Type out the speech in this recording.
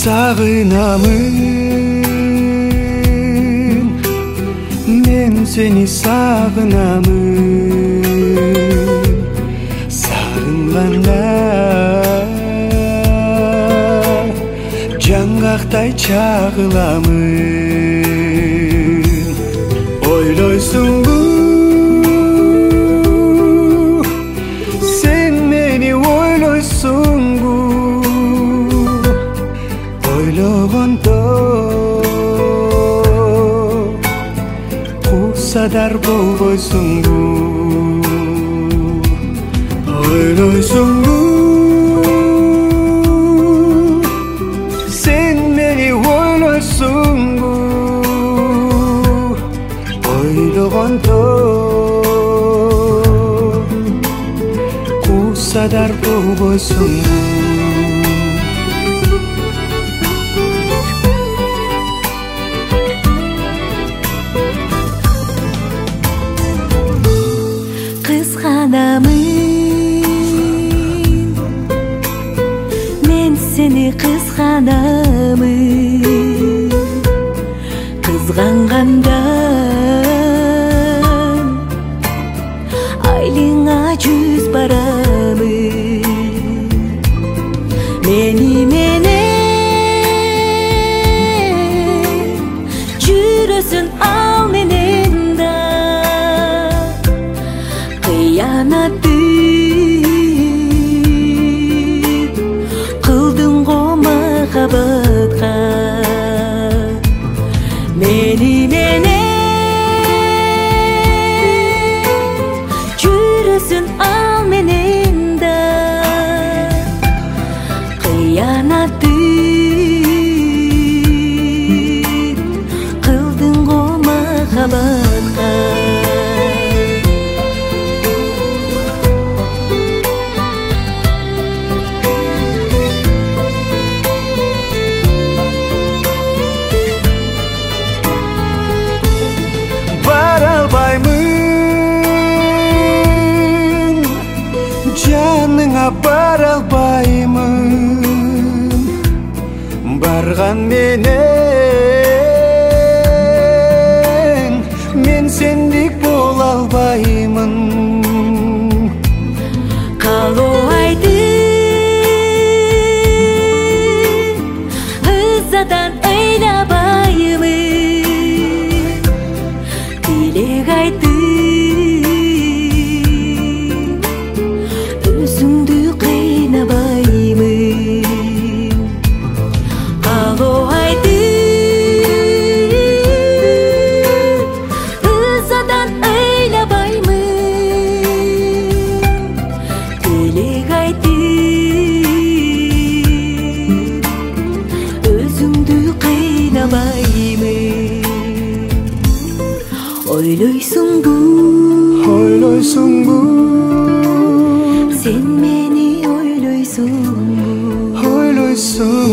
Sağınamın, men seni sağınamın. Sağınğanda жаңғақтай чағыламын. Ойлойсуңбу сен мени, ойлойсуңбу ойлогондо кусадар болбойсуңбу. Ойлойсуңбу sen meni, ойлойсуңбу ойлогондо кусадар болбойсуңбу. Kıskanamın, men seni kıskanamın. Kızgangandan aylığına 100 baramın. Meni menen жүрөсүн ал менен да. Кыянатты кылдың го махабатка. Meni menen жүрөсүн ал менен да. Кыянатты кылдың го махабатка. Жаныңа бара албаймын, барган менен мен сендик бола албаймын. Калоо айтып ызадан ыйлабаймын. Тилек айтып өзүңдү кыйнабаймын. Калоо айтып ызадан ыйлабаймын. Тилек айтып өзүңдү кыйнабаймын. Ойлойсуңбу, ойлойсуңбу sen meni ойлойсуңбу ойлойсуңбу